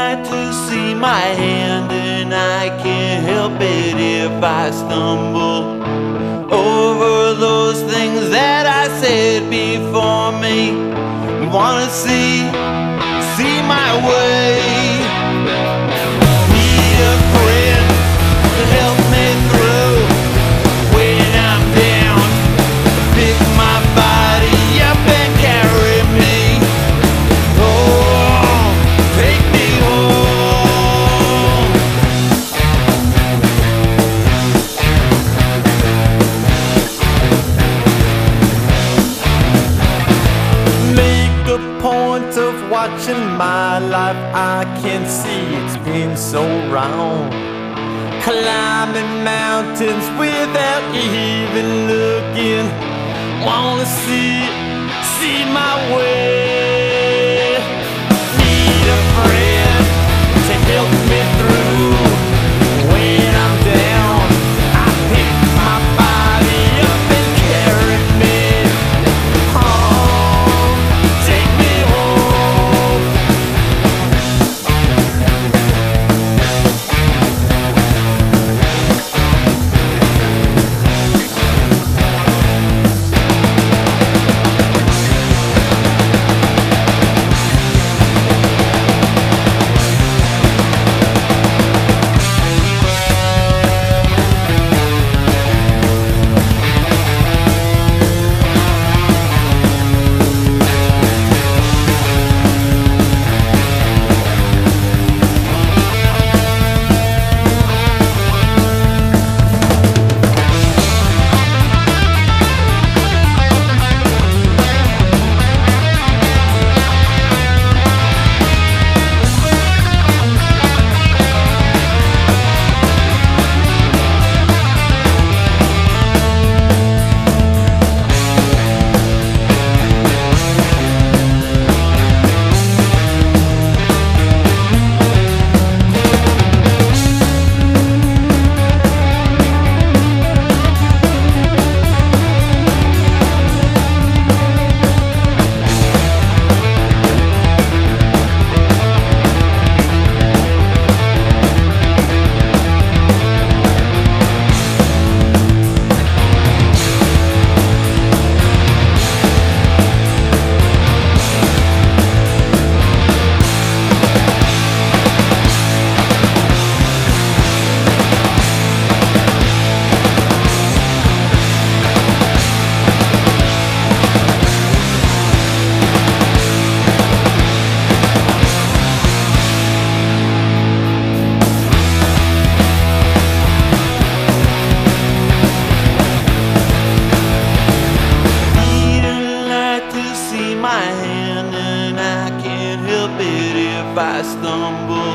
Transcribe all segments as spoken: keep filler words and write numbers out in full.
light to see my hand, and I can't help it if I stumble over those things that I said before me. Wanna see, see my way. Need a friend to help me through when I'm down. Pick my body up and carry me. Oh, take me home. Make a point of watching my life. I can see it's been so wrong. Climbing mountains without even looking. Wanna see, see my way. Need a friend to help me through when I'm down. I pick my body up and carry me home. Take me home. I stumble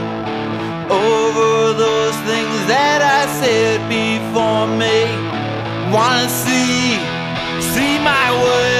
over those things that I said before me. Wanna see, see my way.